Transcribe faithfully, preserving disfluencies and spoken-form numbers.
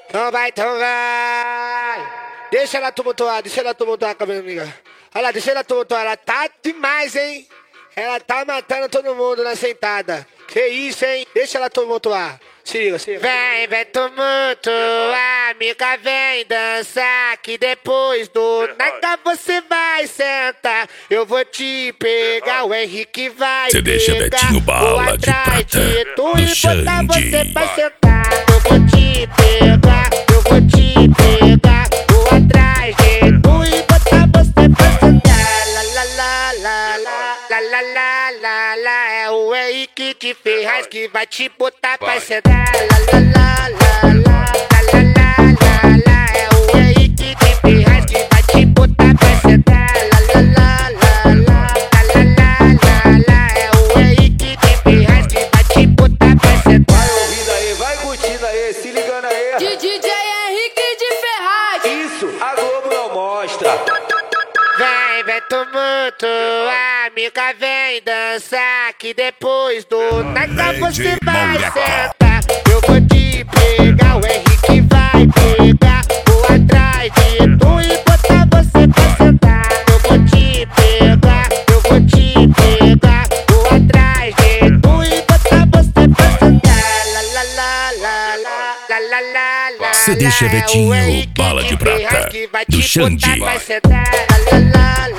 Então vai, então vai. Deixa ela tumultuar, deixa ela tumultuar, cabelo amiga. Olha lá, deixa ela tumultuar, ela tá demais, hein? Ela tá matando todo mundo na sentada. Que isso, hein? Deixa ela tumultuar. Se liga, se liga. Vem, vem tumultuar, amiga, vem dançar. Que depois do nada você vai sentar. Eu vou te pegar, o Henrique vai Cê deixa Betinho Bala de prata tu do e botar Xande. você pra sentar. Eu vou te pegar, eu vou te pegar. Vou atrás de tu e botar você pra sentar. La la la la la la la la la la. É o Henrique de Ferraz que vai te botar pra sentar. La la la la la la la la la. É o Henrique de Ferraz que vai te botar pra sentar. La la la la la la la la la. É o Henrique de Ferraz que vai te botar pra sentar. Vai ouvindo aí, vai curtindo aí, se ligando aí. De D J Henrique de Ferraz. Isso, a Globo não mostra. Vem, vem tumultuar, amiga, vem dançar. Que depois do nada você vai sentar. Eu vou te pegar, o Henrique vai pegar. Vou atrás de tu e botar você pra sentar. Eu vou te pegar, eu vou te pegar. Vou atrás de tu e botar você pra sentar. La la la la la la la la la. Cê deixa É o Betinho Henrique Bala de Ferraz prata que vai do te Xande. botar pra sentar. La la la la.